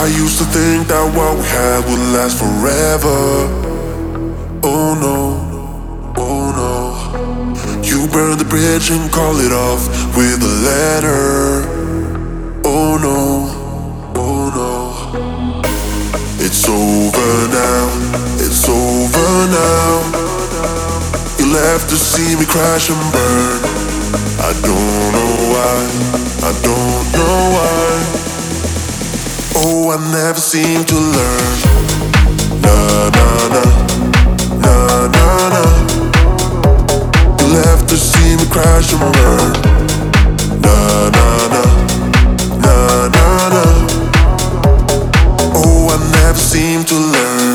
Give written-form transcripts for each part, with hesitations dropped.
I used to think that what we had would last forever. Oh no, oh no. You burned the bridge and call it off with a letter. Oh no, oh no. It's over now, it's over now. You left to see me crash and burn. I don't know why, I don't know why. Oh, I never seem to learn. Na na na, na na na. You left to see me crash and burn. Na na na, na na na. Oh, I never seem to learn.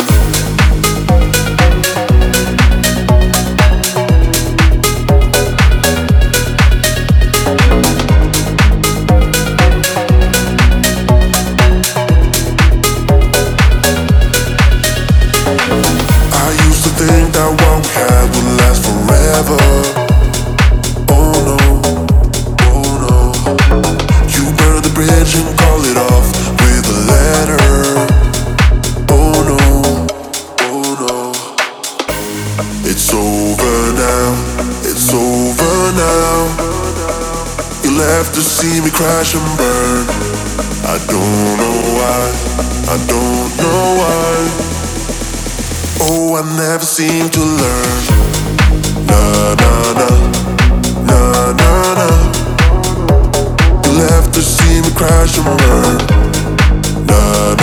Think that what we had would last forever. Oh no, oh no. You burned the bridge and call it off with a letter. Oh no, oh no. It's over now, it's over now. You left to see me crash and burn. I don't know why, I don't know why. Oh, I never seem to learn. Na na na, na na na. You left to see me crash and burn. Na